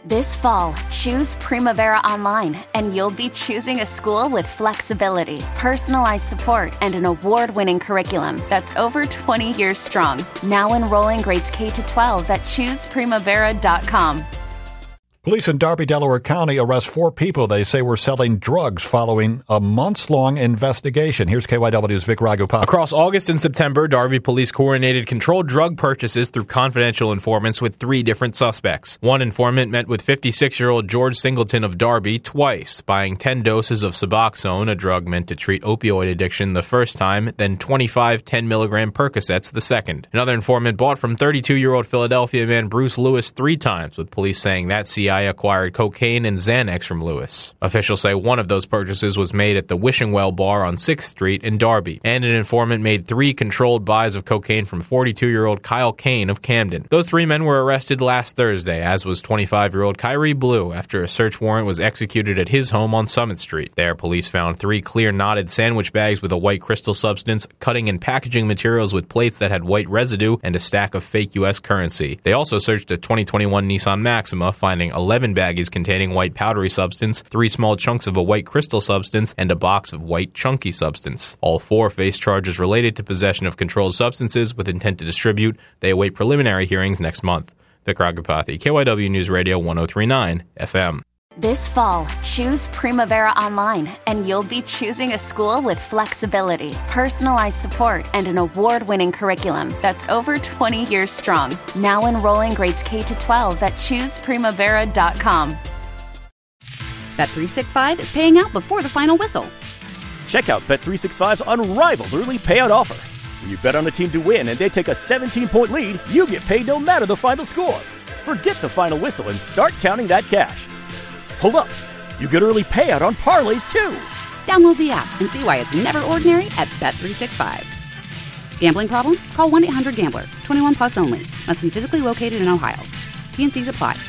This fall, choose Primavera Online, and you'll be choosing a school with flexibility, personalized support, and an award-winning curriculum that's over 20 years strong. Now enrolling grades K to 12 at chooseprimavera.com. Police in Darby, Delaware County arrest 4 people they say were selling drugs following a months-long investigation. Here's KYW's Vic Raghupathy. Across August and September, Darby police coordinated controlled drug purchases through confidential informants with 3 different suspects. One informant met with 56-year-old George Singleton of Darby twice, buying 10 doses of Suboxone, a drug meant to treat opioid addiction, the first time, then 25 10-milligram Percocets the second. Another informant bought from 32-year-old Philadelphia man Bruce Lewis 3 times, with police saying that CI acquired cocaine and Xanax from Lewis. Officials say one of those purchases was made at the Wishing Well Bar on 6th Street in Darby, and an informant made 3 controlled buys of cocaine from 42-year-old Kyle Kane of Camden. Those 3 men were arrested last Thursday, as was 25-year-old Kyrie Blue, after a search warrant was executed at his home on Summit Street. There, police found 3 clear knotted sandwich bags with a white crystal substance, cutting and packaging materials with plates that had white residue, and a stack of fake U.S. currency. They also searched a 2021 Nissan Maxima, finding 11 baggies containing white powdery substance, 3 small chunks of a white crystal substance, and a box of white chunky substance. All 4 face charges related to possession of controlled substances with intent to distribute. They await preliminary hearings next month. Vic Raghupathy, KYW News Radio 103.9 FM. This fall, choose Primavera Online, and you'll be choosing a school with flexibility, personalized support, and an award-winning curriculum that's over 20 years strong. Now enrolling grades K to 12 at chooseprimavera.com. Bet365 is paying out before the final whistle. Check out Bet365's unrivaled early payout offer. When you bet on a team to win and they take a 17-point lead, you get paid no matter the final score. Forget the final whistle and start counting that cash. Hold up, you get early payout on parlays too. Download the app and see why it's never ordinary at Bet365. Gambling problem? Call 1-800-GAMBLER. 21 plus only. Must be physically located in Ohio. T&Cs apply.